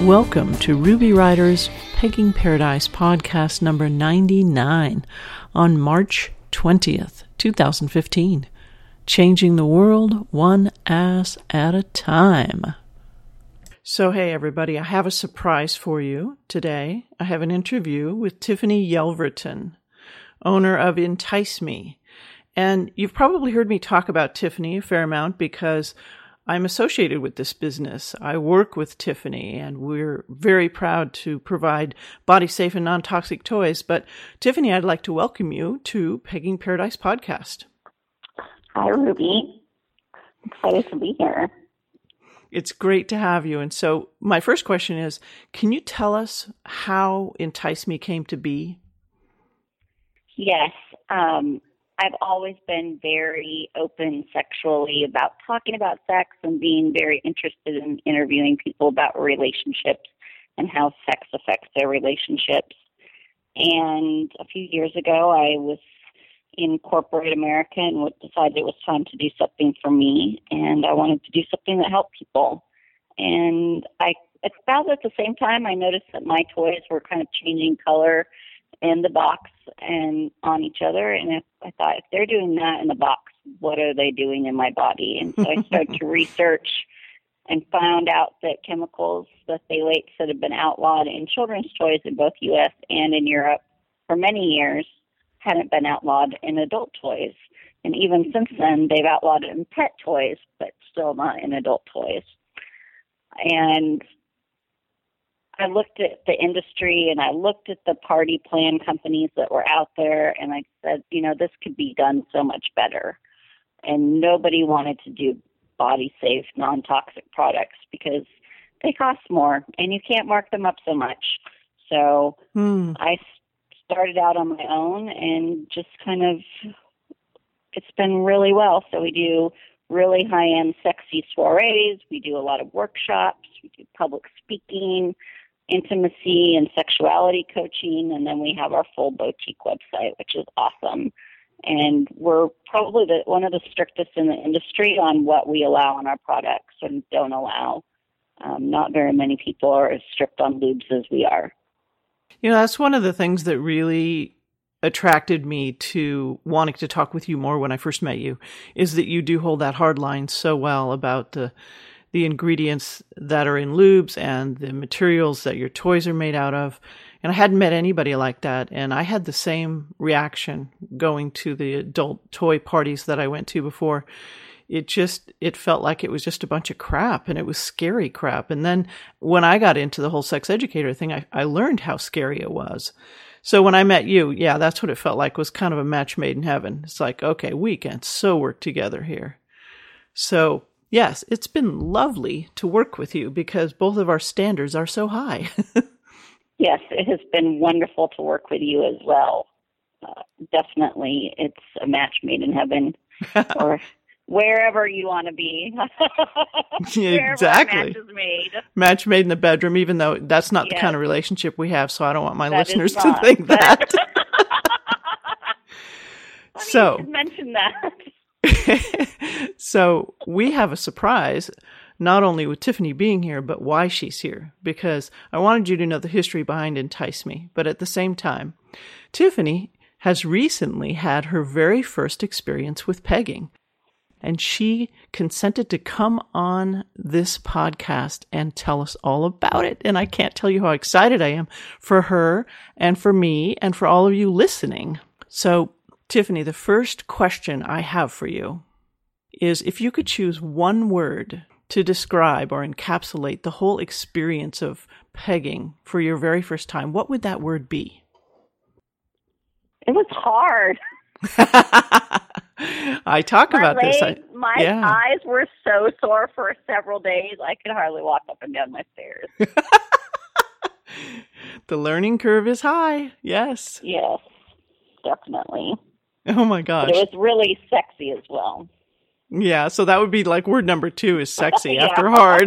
Welcome to Ruby Rider's Pegging Paradise podcast number 99 on March 20th, 2015. Changing the world one ass at a time. So hey everybody, I have a surprise for you today. I have an interview with Tiffany Yelverton, owner of Entice Me. And you've probably heard me talk about Tiffany a fair amount because I'm associated with this business. I work with Tiffany, and we're very proud to provide body-safe and non-toxic toys. But Tiffany, I'd like to welcome you to Pegging Paradise podcast. Hi, Ruby. Excited to be here. It's great to have you. And so my first question is, can you tell us how Entice Me came to be? Yes. I've always been very open sexually about talking about sex and being very interested in interviewing people about relationships and how sex affects their relationships. And a few years ago, I was in corporate America and decided it was time to do something for me. And I wanted to do something that helped people. And about at the same time, I noticed that my toys were kind of changing color in the box and on each other. And I thought, if they're doing that in the box, what are they doing in my body? And so I started to research and found out that chemicals, the phthalates that have been outlawed in children's toys in both U.S. and in Europe for many years hadn't been outlawed in adult toys. And even since then, they've outlawed it in pet toys, but still not in adult toys. And I looked at the industry and I looked at the party plan companies that were out there, and I said, this could be done so much better. And nobody wanted to do body safe, non-toxic products because they cost more and you can't mark them up so much. So I started out on my own and just it's been really well. So we do really high-end sexy soirees. We do a lot of workshops. We do public speaking, intimacy and sexuality coaching, and then we have our full boutique website, which is awesome. And we're probably one of the strictest in the industry on what we allow on our products and don't allow. Not very many people are as strict on lubes as we are. That's one of the things that really attracted me to wanting to talk with you more when I first met you, is that you do hold that hard line so well about the ingredients that are in lubes and the materials that your toys are made out of. And I hadn't met anybody like that. And I had the same reaction going to the adult toy parties that I went to before. It felt like it was just a bunch of crap, and it was scary crap. And then when I got into the whole sex educator thing, I learned how scary it was. So when I met you, yeah, that's what it felt like, was kind of a match made in heaven. It's like, okay, we can so work together here. So yes, it's been lovely to work with you because both of our standards are so high. Yes, it has been wonderful to work with you as well. Definitely, it's a match made in heaven, or wherever you want to be. Exactly. Match is made. Match made in the bedroom, even though that's not the kind of relationship we have, so I don't want my listeners to think that. So, you should mention that. So we have a surprise, not only with Tiffany being here, but why she's here, because I wanted you to know the history behind Entice Me. But at the same time, Tiffany has recently had her very first experience with pegging, and she consented to come on this podcast and tell us all about it. And I can't tell you how excited I am for her and for me and for all of you listening. So Tiffany, the first question I have for you is, if you could choose one word to describe or encapsulate the whole experience of pegging for your very first time, what would that word be? It was hard. I talk about this. My eyes were so sore for several days, I could hardly walk up and down my stairs. The learning curve is high. Yes. Yes, definitely. Oh my gosh. But it was really sexy as well. Yeah, so that would be like word number 2 is sexy after hard.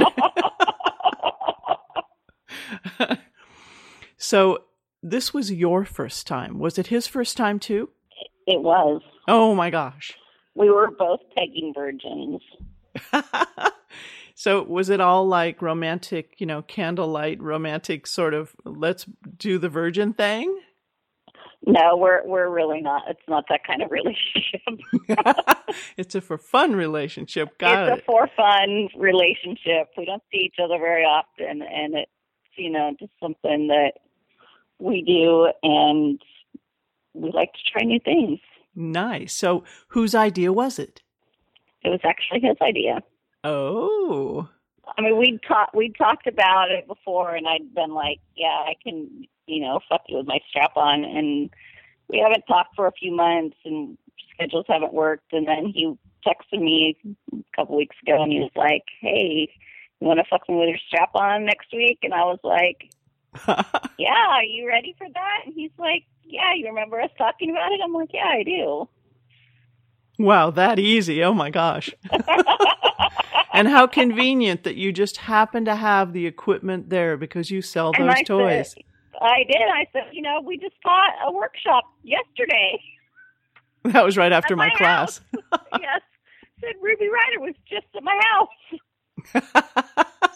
So this was your first time. Was it his first time too? It was. Oh my gosh. We were both pegging virgins. So was it all like romantic, candlelight, romantic sort of, let's do the virgin thing? No, we're really not. It's not that kind of relationship. It's a for fun relationship. Got It's it. a for fun relationship. We don't see each other very often, and it's just something that we do, and we like to try new things. Nice. So whose idea was it? It was actually his idea. Oh. I mean, we'd talked about it before, and I'd been like, yeah, I can, fuck you with my strap on. And we haven't talked for a few months, and schedules haven't worked. And then he texted me a couple weeks ago, and he was like, hey, you want to fuck me with your strap on next week? And I was like, yeah, are you ready for that? And he's like, yeah, you remember us talking about it? I'm like, yeah, I do. Wow, that easy. Oh my gosh. And how convenient that you just happen to have the equipment there because you sell those toys. I did. I said, we just taught a workshop yesterday. That was right after my class. Yes. Said Ruby Ryder was just at my house.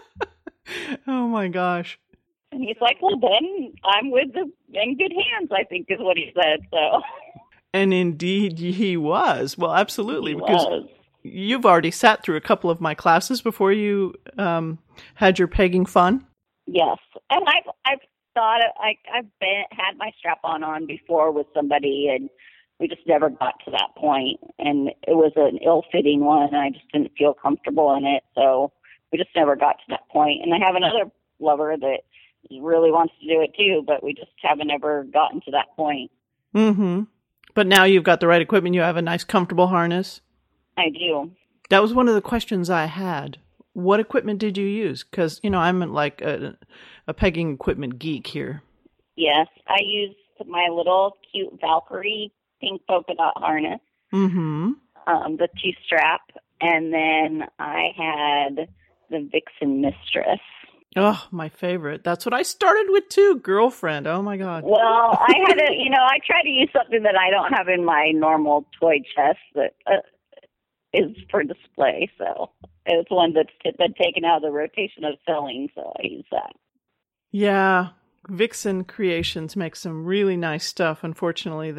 Oh my gosh. And he's like, well, then I'm in good hands, I think is what he said. So. And indeed he was. Well, absolutely. He because was. You've already sat through a couple of my classes before you had your pegging fun. Yes. And I've thought I've had my strap on before with somebody, and we just never got to that point. And it was an ill-fitting one. And I just didn't feel comfortable in it. So we just never got to that point. And I have another lover that really wants to do it too, but we just haven't ever gotten to that point. Mm-hmm. But now you've got the right equipment. You have a nice, comfortable harness. I do. That was one of the questions I had. What equipment did you use? Because, I'm like a pegging equipment geek here. Yes, I used my little cute Valkyrie pink polka dot harness, Mm-hmm. the two-strap, and then I had the Vixen Mistress. Oh, my favorite. That's what I started with too, girlfriend. Oh, my God. Well, I had I try to use something that I don't have in my normal toy chest that is for display. So it's one that's been taken out of the rotation of selling, so I use that. Yeah, Vixen Creations makes some really nice stuff. Unfortunately,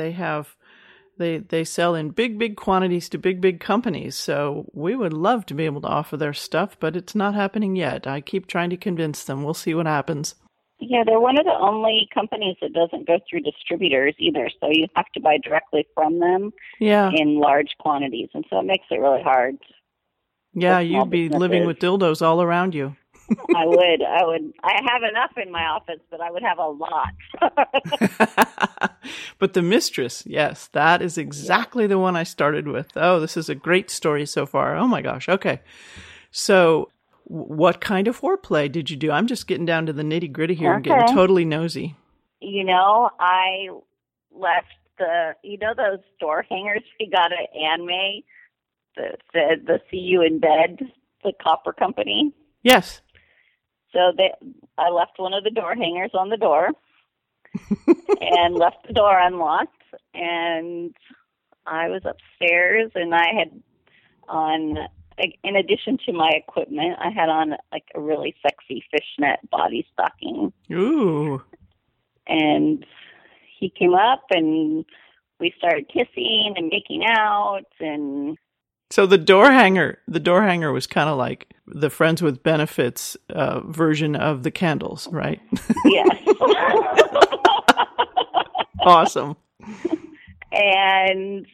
they sell in big quantities to big companies. So we would love to be able to offer their stuff, but it's not happening yet. I keep trying to convince them. We'll see what happens. Yeah, they're one of the only companies that doesn't go through distributors either. So you have to buy directly from them in large quantities. And so it makes it really hard. Yeah, you'd be living with dildos all around you. I would. I have enough in my office, but I would have a lot. But the Mistress, yes, that is exactly the one I started with. Oh, this is a great story so far. Oh my gosh. Okay. So what kind of foreplay did you do? I'm just getting down to the nitty gritty here and getting totally nosy. I left those door hangers we got at Anime that said the See You in Bed, the copper company. Yes. So I left one of the door hangers on the door and left the door unlocked. And I was upstairs, and I had on, in addition to my equipment, I had on like a really sexy fishnet body stocking. Ooh. And he came up, and we started kissing and making out, and so the door hanger was kind of like the Friends with Benefits version of the candles, right? Yes. Awesome. And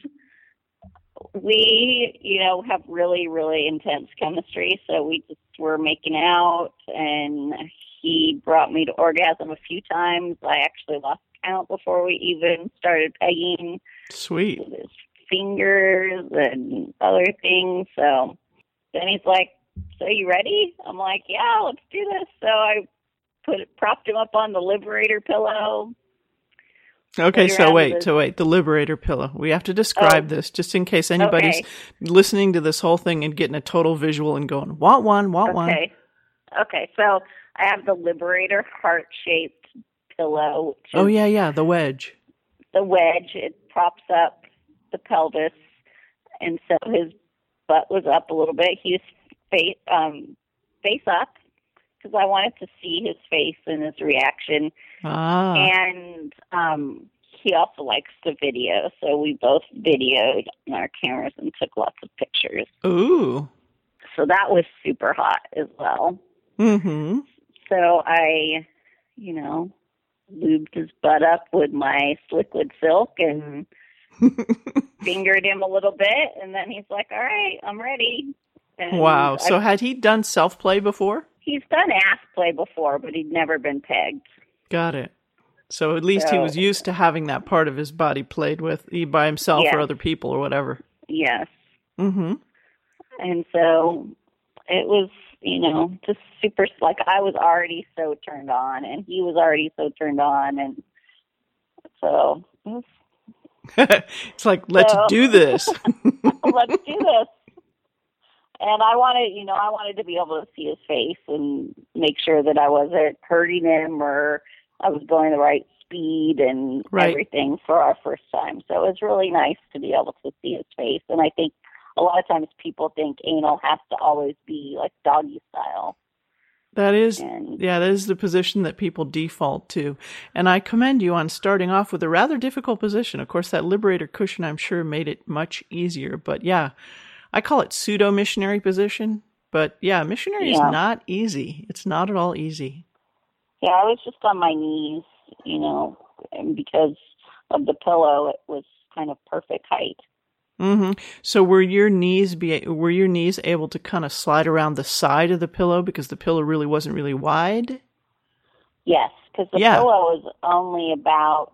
we, have really, really intense chemistry. So we just were making out, and he brought me to orgasm a few times. I actually lost count before we even started pegging. Sweet. With his fingers and other things. So then he's like, so you ready? I'm like, yeah, let's do this. So I propped him up on the Liberator pillow. Okay, so wait, the Liberator pillow. We have to describe this just in case anybody's listening to this whole thing and getting a total visual and going, want one. Okay, so I have the Liberator heart-shaped pillow. Oh, yeah, the wedge. The wedge, it props up the pelvis, and so his butt was up a little bit. He was face up because I wanted to see his face and his reaction. And he also likes to video, so we both videoed on our cameras and took lots of pictures. Ooh. So that was super hot as well. Mm-hmm. So I, lubed his butt up with my liquid silk and fingered him a little bit, and then he's like, all right, I'm ready. And wow. So had he done self-play before? He's done ass play before, but he'd never been pegged. Got it. So at least he was used to having that part of his body played with by himself or other people or whatever. Yes. Mm-hmm. And so it was, just super, like I was already so turned on and he was already so turned on. And so it was, it's like, let's do this. Let's do this. And I wanted to be able to see his face and make sure that I wasn't hurting him or I was going the right speed and everything for our first time. So it was really nice to be able to see his face. And I think a lot of times people think anal has to always be like doggy style. That is the position that people default to. And I commend you on starting off with a rather difficult position. Of course, that Liberator cushion, I'm sure, made it much easier. But yeah, I call it pseudo-missionary position. But yeah, missionary is not easy. It's not at all easy. Yeah, I was just on my knees, and because of the pillow, it was kind of perfect height. Mm-hmm. So were your knees able to kind of slide around the side of the pillow because the pillow really wasn't really wide? Yes, because the pillow was only about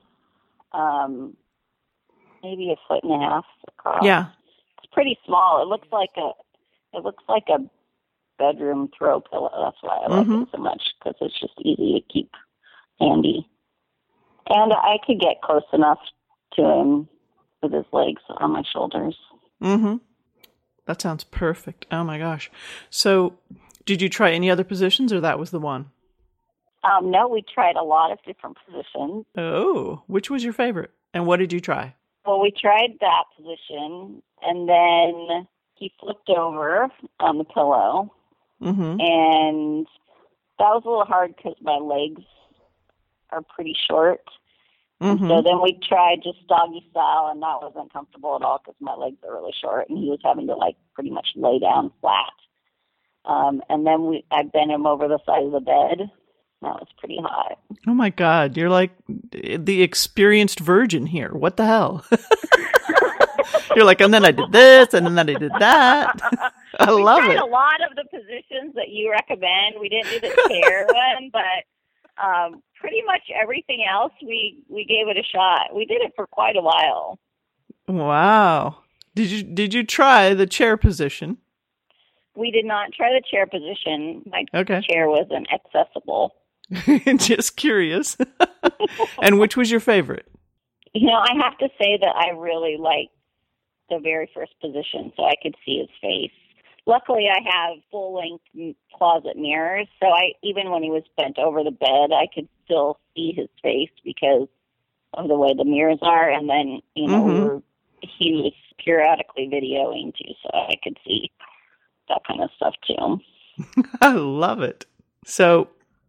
maybe 1.5 feet across. Yeah, it's pretty small. It looks like a bedroom throw pillow. That's why I like it so much, because it's just easy to keep handy. And I could get close enough to him with his legs on my shoulders. Mm-hmm. That sounds perfect. Oh my gosh. So did you try any other positions or that was the one? No, we tried a lot of different positions. Oh, which was your favorite? And what did you try? Well, we tried that position and then he flipped over on the pillow. Mm-hmm. And that was a little hard because my legs are pretty short. Mm-hmm. So then we tried just doggy style, and that wasn't comfortable at all because my legs are really short, and he was having to pretty much lay down flat. And then I bent him over the side of the bed. That was pretty hot. Oh my God, you're like the experienced virgin here. What the hell? You're like, and then I did this, and then I did that. I love it. We tried a lot of the positions that you recommend. We didn't do the chair one, but pretty much everything else, we gave it a shot. We did it for quite a while. Wow. Did you try the chair position? We did not try the chair position. My chair wasn't accessible. Just curious. And which was your favorite? I have to say that I really liked the very first position so I could see his face. Luckily, I have full-length closet mirrors, so even when he was bent over the bed, I could still see his face because of the way the mirrors are. And then, he was periodically videoing too, so I could see that kind of stuff too. I love it. So,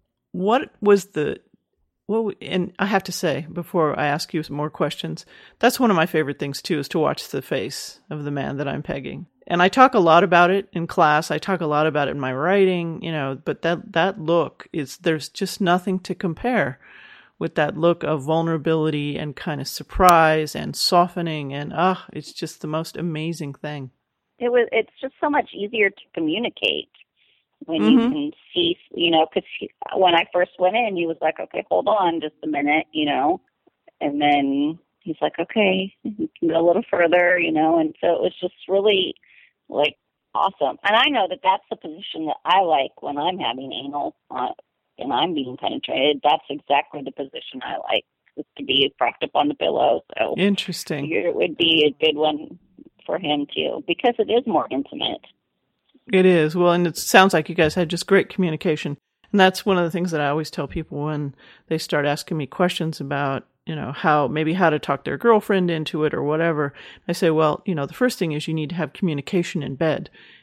and I have to say, before I ask you some more questions, that's one of my favorite things too, is to watch the face of the man that I'm pegging. And I talk a lot about it in class. I talk a lot about it in my writing, but that look there's just nothing to compare with that look of vulnerability and kind of surprise and softening. And, it's just the most amazing thing. It's just so much easier to communicate when you can see, because when I first went in, he was like, okay, hold on just a minute, and then he's like, okay, you can go a little further, and so it was just really awesome. And I know that that's the position that I like when I'm having anal and I'm being penetrated. That's exactly the position I like, is to be propped up on the pillow. So interesting. It would be a good one for him too, because it is more intimate. It is. Well, and it sounds like you guys had just great communication. And that's one of the things that I always tell people when they start asking me questions about, how to talk their girlfriend into it or whatever. I say, well, the first thing is you need to have communication in bed.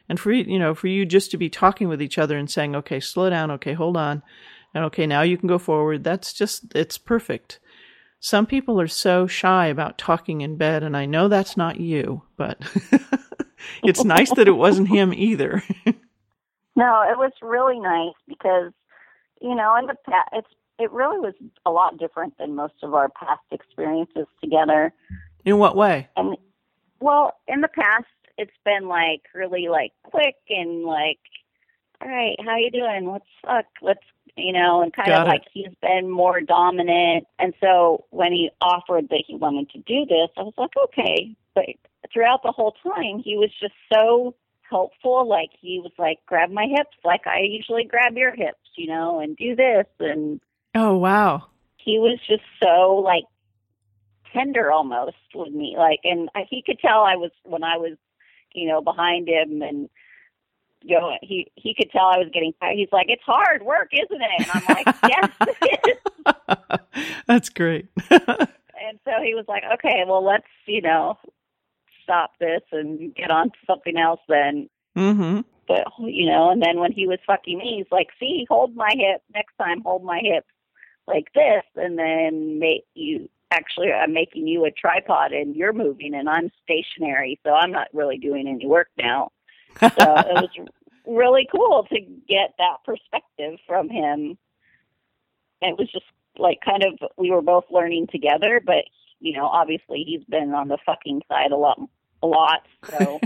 And for you just to be talking with each other and saying, okay, slow down. Okay, hold on. And okay, now you can go forward. It's perfect. Some people are so shy about talking in bed, and I know that's not you, but it's nice that it wasn't him either. No, it was really nice because, in the past, it really was a lot different than most of our past experiences together. In what way? And, well, in the past, it's been like really like quick and like, all right, how you doing? Let's fuck. Let's, and kind of like he's been more dominant. And so when he offered that he wanted to do this, I was like, okay. But throughout the whole time, he was just so helpful. Like he was like, grab my hips like I usually grab your hips, and do this. And oh, wow. He was just so like tender almost with me. Like, and he could tell when I was, behind him, and he could tell I was getting tired. He's like, it's hard work, isn't it? And I'm like, yes, it is. That's great. And so he was like, okay, well, let's, stop this and get on to something else then. Mm-hmm. But, and then when he was fucking me, he's like, see, hold my hip. Next time, hold my hips like this. And then I'm making you a tripod and you're moving and I'm stationary. So I'm not really doing any work now. So it was really cool to get that perspective from him. It was just like kind of, we were both learning together, but, obviously he's been on the fucking side a lot. So,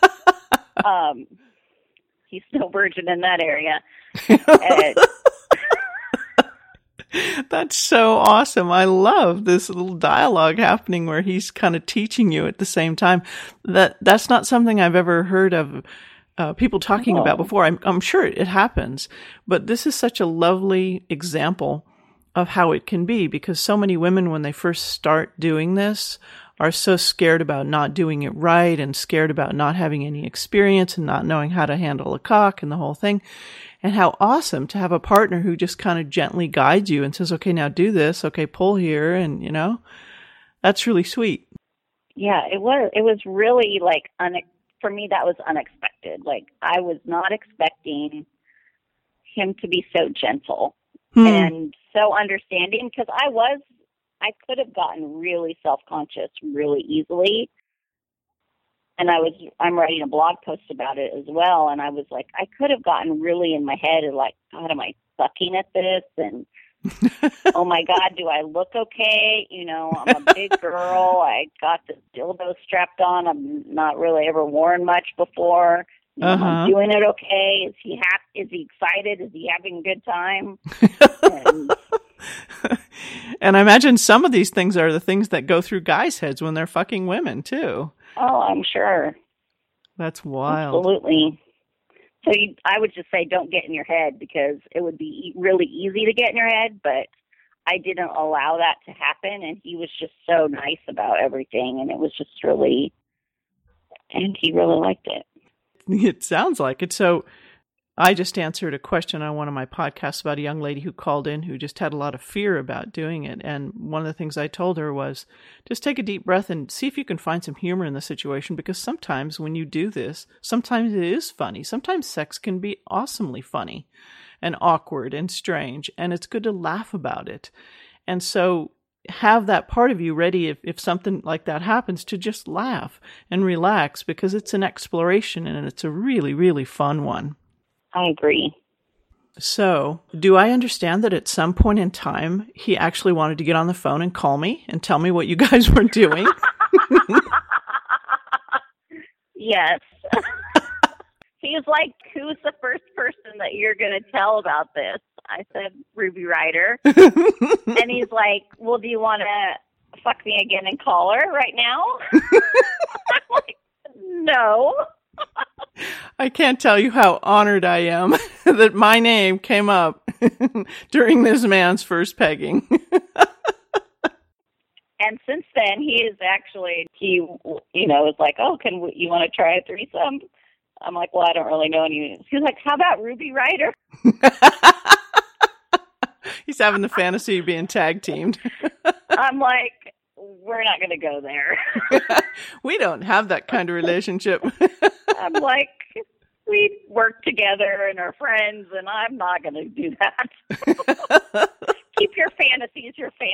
he's no virgin in that area. That's so awesome. I love this little dialogue happening where he's kind of teaching you at the same time. That's not something I've ever heard of people talking about before. I'm sure it happens, but this is such a lovely example of how it can be, because so many women, when they first start doing this, are so scared about not doing it right and scared about not having any experience and not knowing how to handle a cock and the whole thing. And how awesome to have a partner who just kind of gently guides you and says, okay, now do this. Okay, pull here. And, that's really sweet. Yeah, it was really like, for me, that was unexpected. Like, I was not expecting him to be so gentle and so understanding, because I could have gotten really self-conscious really easily. And I'm writing a blog post about it as well. And I was like, I could have gotten really in my head and like, God, am I sucking at this? And oh my God, do I look okay? I'm a big girl. I got this dildo strapped on. I'm not really ever worn much before. I'm doing it okay. Is he happy? Is he excited? Is he having a good time? And I imagine some of these things are the things that go through guys' heads when they're fucking women too. Oh, I'm sure. That's wild. Absolutely. So I would just say don't get in your head, because it would be really easy to get in your head, but I didn't allow that to happen. And he was just so nice about everything. And it was just and he really liked it. It sounds like it. So I just answered a question on one of my podcasts about a young lady who called in who just had a lot of fear about doing it. And one of the things I told her was just take a deep breath and see if you can find some humor in the situation, because sometimes when you do this, sometimes it is funny. Sometimes sex can be awesomely funny and awkward and strange, and it's good to laugh about it. And so have that part of you ready if something like that happens, to just laugh and relax, because it's an exploration and it's a really, really fun one. I agree. So, do I understand that at some point in time, he actually wanted to get on the phone and call me and tell me what you guys were doing? Yes. He was like, who's the first person that you're going to tell about this? I said, Ruby Ryder. And he's like, well, do you want to fuck me again and call her right now? I'm like, no. I can't tell you how honored I am that my name came up during this man's first pegging. And since then, he is like, oh, you want to try a threesome? I'm like, well, I don't really know any. He's like, how about Ruby Ryder? He's having the fantasy of being tag teamed. I'm like, we're not going to go there. We don't have that kind of relationship. I'm like, we work together and are friends, and I'm not going to do that. Keep your fantasies.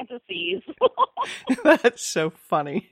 That's so funny.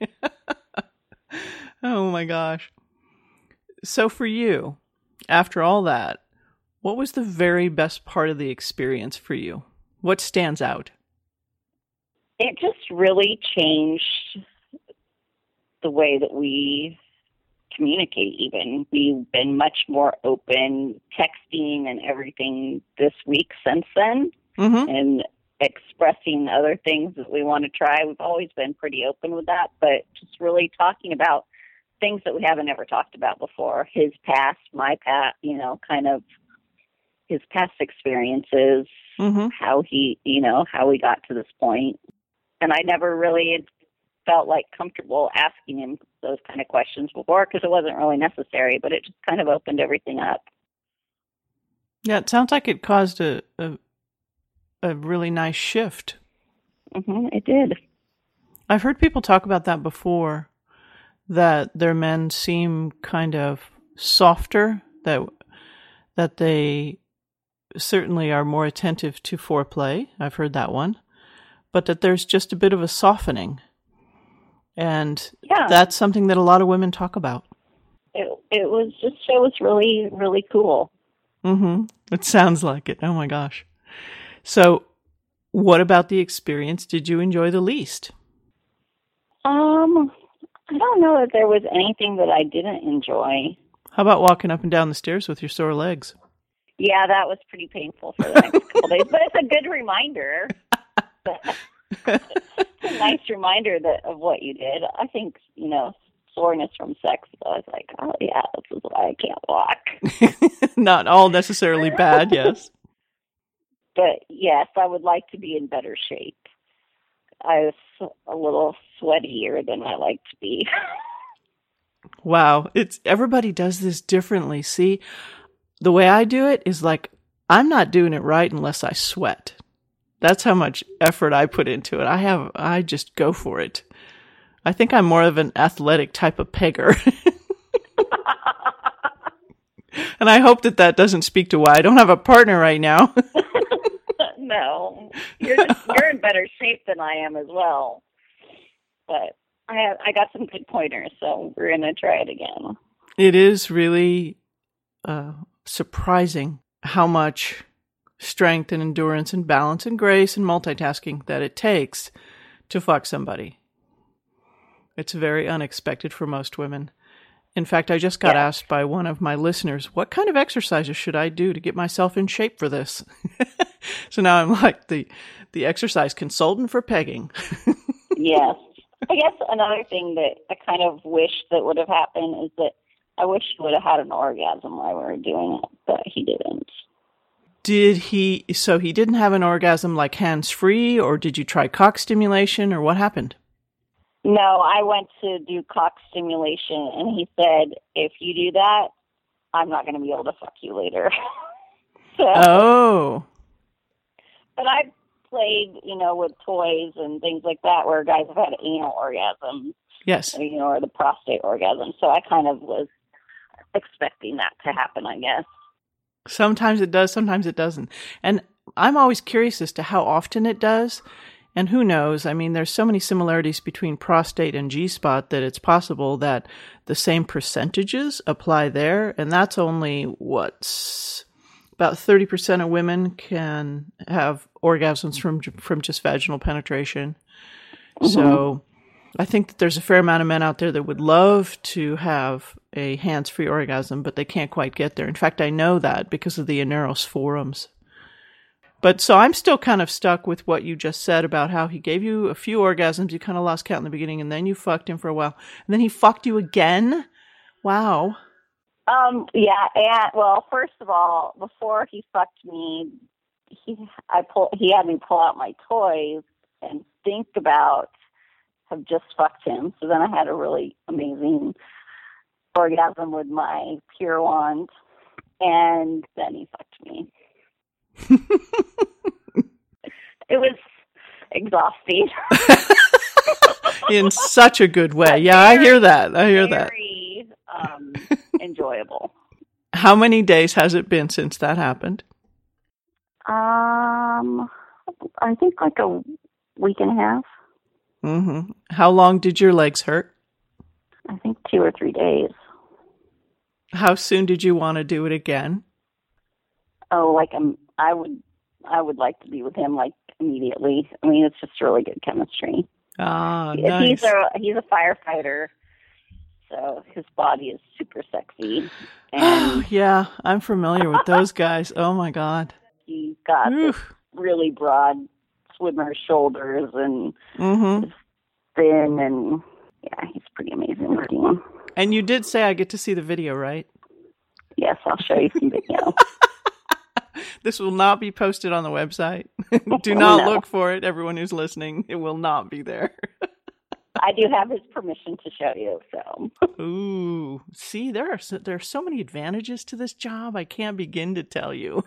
Oh my gosh. So for you, after all that, what was the very best part of the experience for you? What stands out? It just really changed the way that we communicate even. We've been much more open, texting and everything this week since then, and expressing other things that we want to try. We've always been pretty open with that, but just really talking about things that we haven't ever talked about before. His past, my past, kind of his past experiences, how how we got to this point. And I never really had felt like comfortable asking him those kind of questions before because it wasn't really necessary, but it just kind of opened everything up. Yeah, it sounds like it caused a really nice shift. It did. I've heard people talk about that before, that their men seem kind of softer, that they certainly are more attentive to foreplay. I've heard that one. But that there's just a bit of a softening. And that's something that a lot of women talk about. It was really, really cool. It sounds like it. Oh my gosh. So what about the experience did you enjoy the least? I don't know that there was anything that I didn't enjoy. How about walking up and down the stairs with your sore legs? Yeah, that was pretty painful for the next couple days, but it's a good reminder. It's a nice reminder of what you did. I think, soreness from sex, I was like, oh yeah, this is why I can't walk. Not all necessarily bad, yes. But yes, I would like to be in better shape. I was a little sweatier than I like to be. Wow. Everybody does this differently. See, the way I do it is like, I'm not doing it right unless I sweat. That's how much effort I put into it. I just go for it. I think I'm more of an athletic type of pegger. And I hope that doesn't speak to why I don't have a partner right now. No, you're in better shape than I am as well. But I got some good pointers, so we're going to try it again. It is really surprising how much strength and endurance and balance and grace and multitasking that it takes to fuck somebody. It's very unexpected for most women. In fact, I just got asked by one of my listeners, what kind of exercises should I do to get myself in shape for this? So now I'm like the exercise consultant for pegging. Yes. I guess another thing that I kind of wish that would have happened is that I wish he would have had an orgasm while we were doing it, but he didn't. So he didn't have an orgasm like hands-free, or did you try cock stimulation, or what happened? No, I went to do cock stimulation, and he said, if you do that, I'm not going to be able to fuck you later. Oh. But I've played, with toys and things like that where guys have had anal orgasms. Yes. Or the prostate orgasm. So I kind of was expecting that to happen, I guess. Sometimes it does, sometimes it doesn't. And I'm always curious as to how often it does. And who knows? I mean, there's so many similarities between prostate and G-spot that it's possible that the same percentages apply there. And that's only, about 30% of women can have orgasms from just vaginal penetration. So I think that there's a fair amount of men out there that would love to have a hands-free orgasm, but they can't quite get there. In fact, I know that because of the Aneros forums. But so I'm still kind of stuck with what you just said about how he gave you a few orgasms, you kind of lost count in the beginning, and then you fucked him for a while. And then he fucked you again? Wow. Yeah, and well, first of all, before he fucked me, he had me pull out my toys and think about have just fucked him. So then I had a really amazing orgasm with my Pure Wand, and then he fucked me. It was exhausting. In such a good way. Yeah, I hear that. Very enjoyable. How many days has it been since that happened? I think like a week and a half. Mm-hmm. How long did your legs hurt? I think 2 or 3 days. How soon did you want to do it again? Oh, like I would like to be with him like immediately. I mean, it's just really good chemistry. Ah, nice. He's a firefighter, so his body is super sexy. And yeah, I'm familiar with those guys. Oh my God. He's got this really broad swimmer shoulders and is thin, and yeah, he's pretty amazing looking. And you did say I get to see the video, right? Yes, I'll show you some video. This will not be posted on the website. Do not look for it, everyone who's listening. It will not be there. I do have his permission to show you, so. Ooh, see, there are so many advantages to this job. I can't begin to tell you.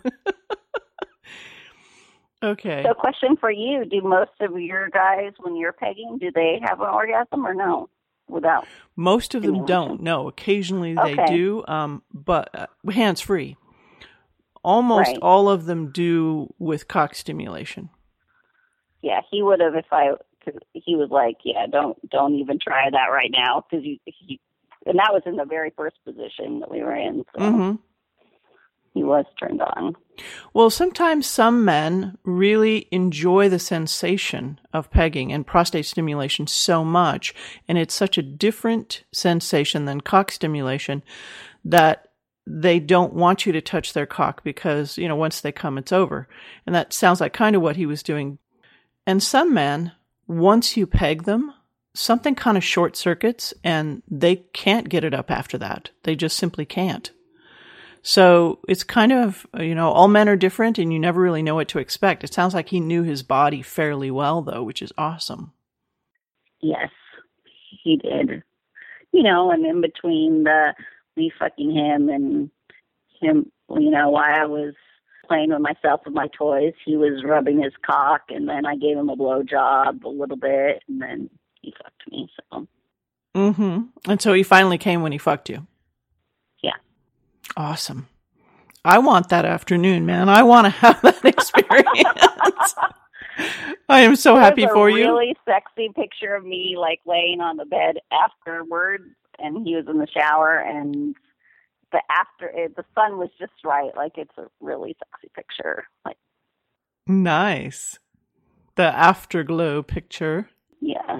Okay. So, question for you: do most of your guys, when you're pegging, do they have an orgasm or no? Without most of them don't. No, occasionally they do, but hands free. Almost all of them do with cock stimulation. Yeah, he would have cause he was like, yeah, don't even try that right now, because and that was in the very first position that we were in. So he was turned on. Well, sometimes some men really enjoy the sensation of pegging and prostate stimulation so much, and it's such a different sensation than cock stimulation that they don't want you to touch their cock because, once they come, it's over. And that sounds like kind of what he was doing. And some men, once you peg them, something kind of short circuits and they can't get it up after that. They just simply can't. So it's kind of, all men are different and you never really know what to expect. It sounds like he knew his body fairly well, though, which is awesome. Yes, he did. And in between me fucking him and him, while I was playing with myself with my toys, he was rubbing his cock, and then I gave him a blowjob a little bit, and then he fucked me. So. And so he finally came when he fucked you. Yeah. Awesome. I want that afternoon, man. I want to have that experience. I am so happy for you. There's a really sexy picture of me like laying on the bed afterwards, and he was in the shower, and the sun was just right. Like, it's a really sexy picture. Like, nice. The afterglow picture. Yes.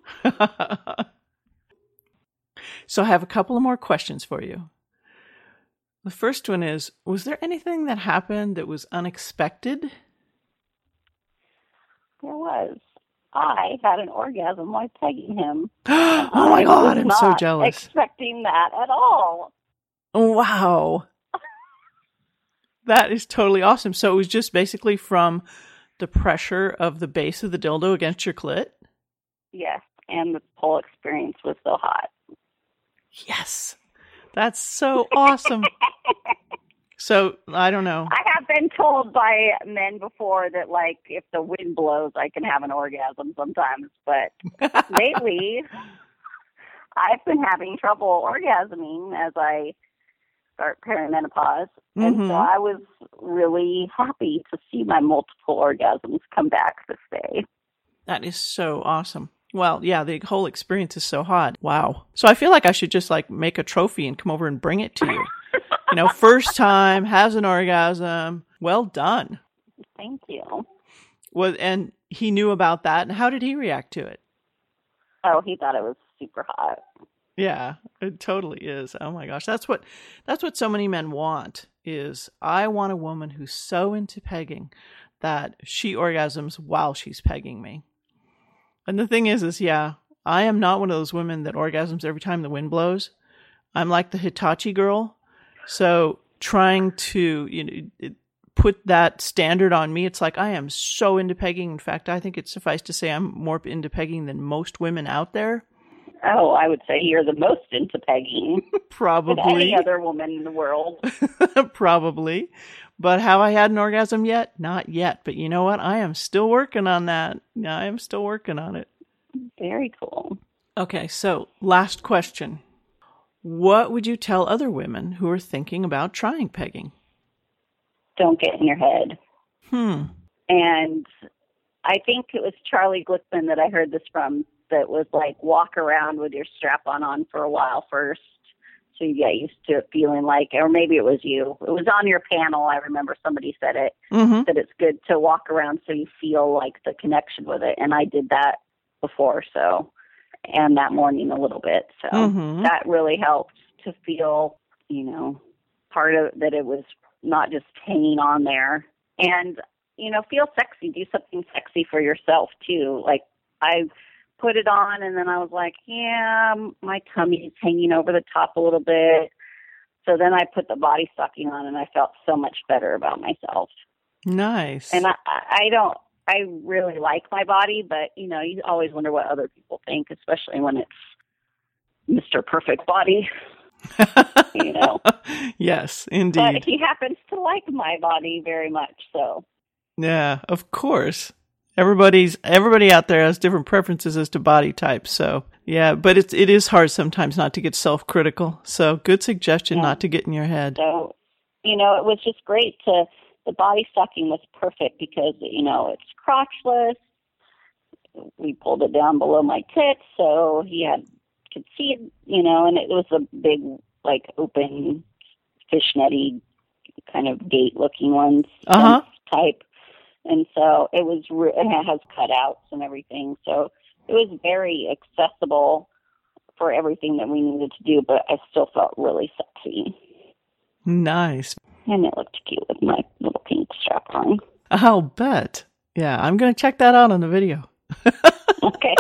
So I have a couple of more questions for you. The first one is, was there anything that happened that was unexpected? There was. I had an orgasm while pegging him. Oh my God, I'm so jealous. Expecting that at all. Wow. That is totally awesome. So it was just basically from the pressure of the base of the dildo against your clit? Yes, and the whole experience was so hot. Yes. That's so awesome. So, I don't know. I have been told by men before that, like, if the wind blows, I can have an orgasm sometimes. But lately, I've been having trouble orgasming as I start perimenopause. And so I was really happy to see my multiple orgasms come back this day. That is so awesome. Well, yeah, the whole experience is so hot. Wow. So I feel like I should just make a trophy and come over and bring it to you. First time, has an orgasm. Well done. Thank you. Well, and he knew about that. And how did he react to it? Oh, he thought it was super hot. Yeah, it totally is. Oh my gosh. That's what so many men want is I want a woman who's so into pegging that she orgasms while she's pegging me. And the thing is, yeah, I am not one of those women that orgasms every time the wind blows. I'm like the Hitachi girl. So trying to, put that standard on me, it's like I am so into pegging. In fact, I think it's suffice to say I'm more into pegging than most women out there. Oh, I would say you're the most into pegging. Probably. Than any other woman in the world. Probably. But have I had an orgasm yet? Not yet. But you know what? I am still working on that. I am still working on it. Very cool. Okay, so last question. What would you tell other women who are thinking about trying pegging? Don't get in your head. And I think it was Charlie Glickman that I heard this from, that was like, walk around with your strap-on for a while first, so you get used to it feeling like, or maybe it was you. It was on your panel. I remember somebody said it, that it's good to walk around so you feel like the connection with it. And I did that before, so, and that morning a little bit. So that really helped to feel, you know, part of that it was not just hanging on there. And, you know, feel sexy. Do something sexy for yourself, too. Like, I put it on, and then I was like, yeah, my tummy's hanging over the top a little bit. So then I put the body stocking on, and I felt so much better about myself. Nice. And I really like my body, but, you know, you always wonder what other people think, especially when it's Mr. Perfect Body, you know. Yes, indeed. But he happens to like my body very much, so. Yeah, of course. Everybody out there has different preferences as to body types. So yeah, but it is hard sometimes not to get self-critical. So good suggestion not to get in your head. So, you know, it was just great the body stocking was perfect because, you know, it's crotchless. We pulled it down below my tits, so he could see it, you know, and it was a big, like, open fishnetty kind of gate looking ones type. And so it was, it has cutouts and everything. So it was very accessible for everything that we needed to do, but I still felt really sexy. Nice. And it looked cute with my little pink strap on. I'll bet. Yeah, I'm going to check that out on the video. Okay.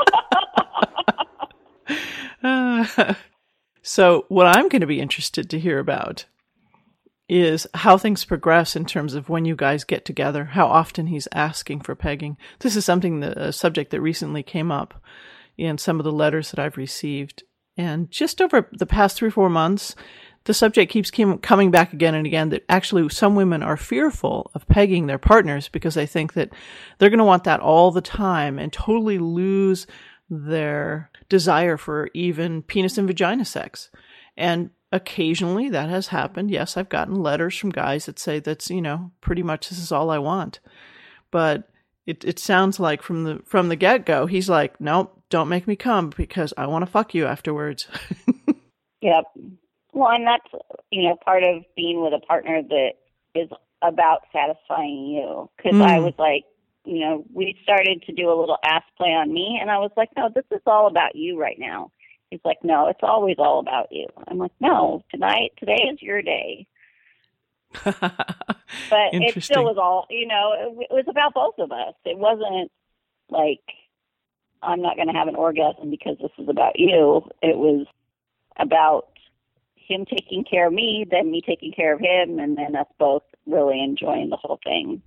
So what I'm going to be interested to hear about is how things progress in terms of when you guys get together, how often he's asking for pegging. This is a subject that recently came up in some of the letters that I've received. And just over the past 3 or 4 months, the subject keeps coming back again and again, that actually some women are fearful of pegging their partners because they think that they're going to want that all the time and totally lose their desire for even penis and vagina sex. And occasionally that has happened. Yes, I've gotten letters from guys that say that's, you know, pretty much this is all I want. But it sounds like from the get-go, he's like, nope, don't make me come because I want to fuck you afterwards. Yep. Well, and that's, you know, part of being with a partner that is about satisfying you. Because I was like, you know, we started to do a little ass play on me, and I was like, no, this is all about you right now. He's like, no, it's always all about you. I'm like, no, today is your day. But it still was all, you know, it was about both of us. It wasn't like, I'm not going to have an orgasm because this is about you. It was about him taking care of me, then me taking care of him, and then us both really enjoying the whole thing.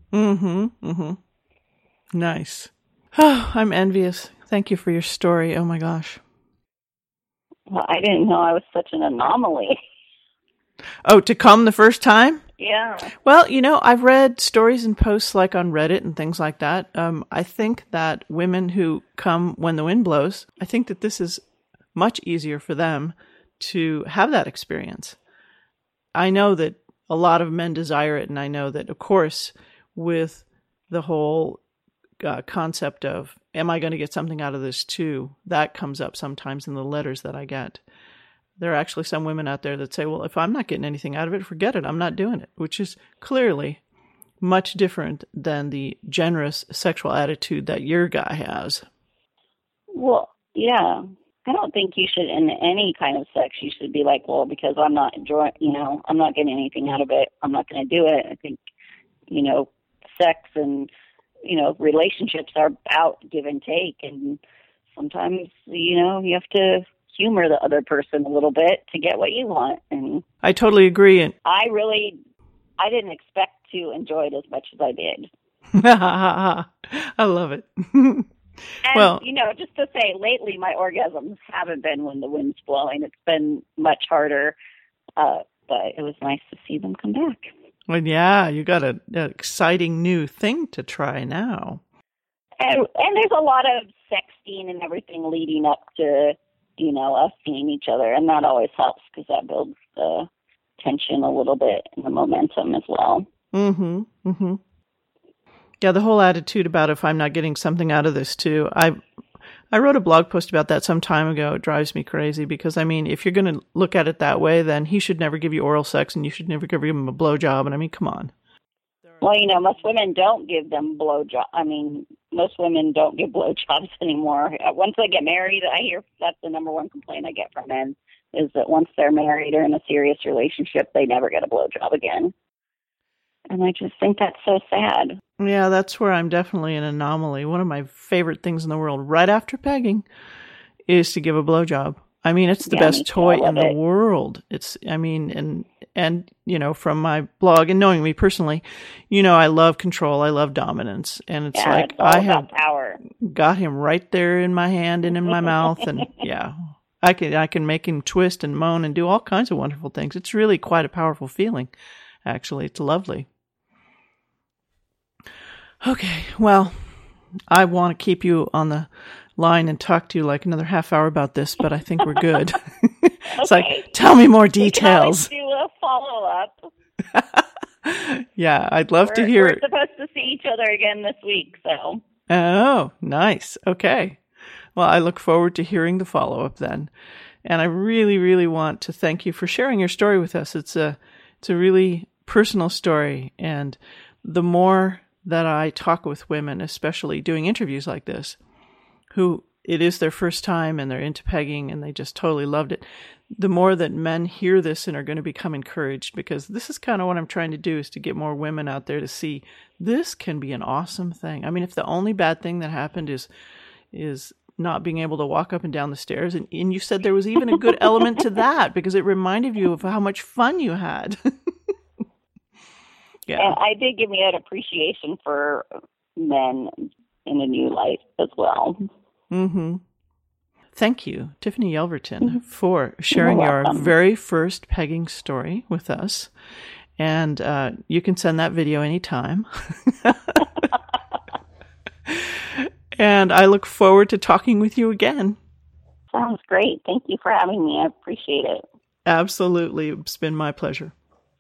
Nice. Oh, I'm envious. Thank you for your story. Oh my gosh. Well, I didn't know I was such an anomaly. Oh, to come the first time? Yeah. Well, you know, I've read stories and posts like on Reddit and things like that. I think that women who come when the wind blows, I think that this is much easier for them to have that experience. I know that a lot of men desire it, and I know that, of course, with the whole concept of, am I going to get something out of this too? That comes up sometimes in the letters that I get. There are actually some women out there that say, well, if I'm not getting anything out of it, forget it. I'm not doing it, which is clearly much different than the generous sexual attitude that your guy has. Well, yeah. I don't think you should, in any kind of sex, you should be like, well, because I'm not enjoying, you know, I'm not getting anything out of it, I'm not going to do it. I think, you know, sex and, you know, relationships are about give and take. And sometimes, you know, you have to humor the other person a little bit to get what you want. And I totally agree. And I didn't expect to enjoy it as much as I did. I love it. And, well, you know, just to say, lately my orgasms haven't been when the wind's blowing. It's been much harder, but it was nice to see them come back. Well, yeah, you got an exciting new thing to try now. And there's a lot of sexting and everything leading up to us seeing each other. And that always helps because that builds the tension a little bit and the momentum as well. Mm-hmm. Mm-hmm. Yeah, the whole attitude about if I'm not getting something out of this too. I wrote a blog post about that some time ago. It drives me crazy because, I mean, if you're going to look at it that way, then he should never give you oral sex and you should never give him a blowjob. And I mean, come on. Well, most women don't give them blowjobs. I mean, most women don't give blowjobs anymore. Once they get married, I hear that's the number one complaint I get from men is that once they're married or in a serious relationship, they never get a blowjob again. And I just think that's so sad. Yeah, that's where I'm definitely an anomaly. One of my favorite things in the world, right after pegging, is to give a blowjob. I mean, it's the best toy in the world. And from my blog and knowing me personally, I love control. I love dominance. And it's like I have power. Got him right there in my hand and in my mouth. And yeah, I can make him twist and moan and do all kinds of wonderful things. It's really quite a powerful feeling. Actually, it's lovely. Okay, well, I want to keep you on the line and talk to you like another half hour about this, but I think we're good. It's like, tell me more details. We can always do a follow-up. Yeah, I'd love to hear it. We're supposed to see each other again this week, so. Oh, nice. Okay. Well, I look forward to hearing the follow-up then. And I really, really want to thank you for sharing your story with us. It's a really personal story, and the more that I talk with women, especially doing interviews like this, who it is their first time and they're into pegging and they just totally loved it, the more that men hear this and are going to become encouraged, because this is kind of what I'm trying to do, is to get more women out there to see this can be an awesome thing. I mean, if the only bad thing that happened is not being able to walk up and down the stairs, and you said there was even a good element to that because it reminded you of how much fun you had. Yeah. And I did give me an appreciation for men in a new light as well. Mm-hmm. Thank you, Tiffany Yelverton, for sharing your very first pegging story with us. And you can send that video anytime. And I look forward to talking with you again. Sounds great. Thank you for having me. I appreciate it. Absolutely. It's been my pleasure.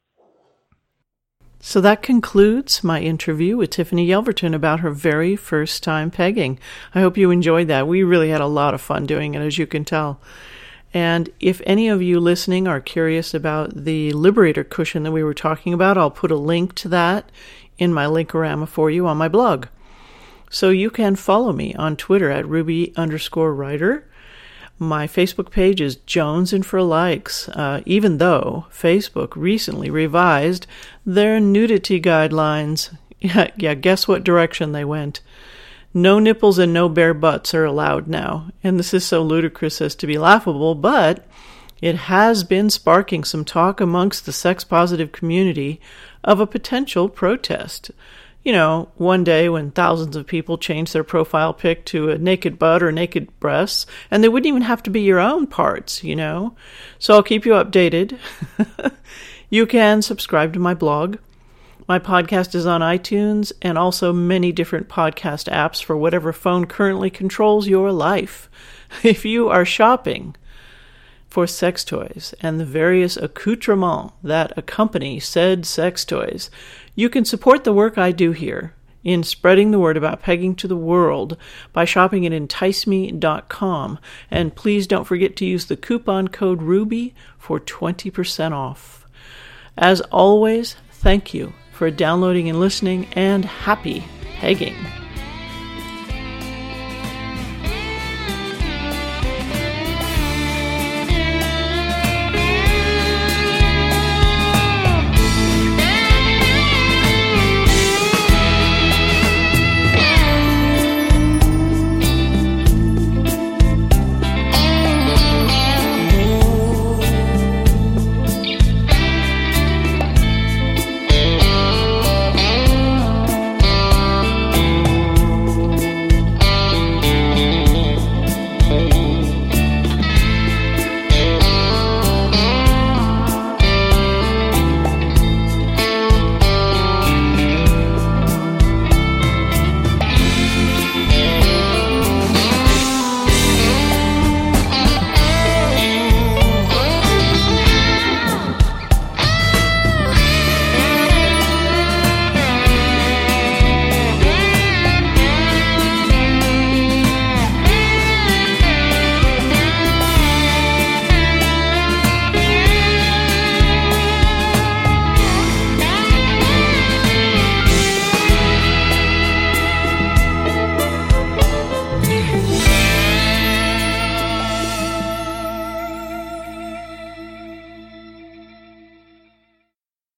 So that concludes my interview with Tiffany Yelverton about her very first time pegging. I hope you enjoyed that. We really had a lot of fun doing it, as you can tell. And if any of you listening are curious about the Liberator cushion that we were talking about, I'll put a link to that in my Linkorama for you on my blog. So you can follow me on Twitter at Ruby_writer. My Facebook page is Jones and for Likes, even though Facebook recently revised their nudity guidelines. Yeah, guess what direction they went. No nipples and no bare butts are allowed now. And this is so ludicrous as to be laughable, but it has been sparking some talk amongst the sex-positive community of a potential protest. One day when thousands of people change their profile pic to a naked butt or naked breasts, and they wouldn't even have to be your own parts, So I'll keep you updated. You can subscribe to my blog. My podcast is on iTunes and also many different podcast apps for whatever phone currently controls your life. If you are shopping for sex toys and the various accoutrements that accompany said sex toys, you can support the work I do here in spreading the word about pegging to the world by shopping at enticeme.com. And please don't forget to use the coupon code RUBY for 20% off. As always, thank you for downloading and listening, and happy pegging.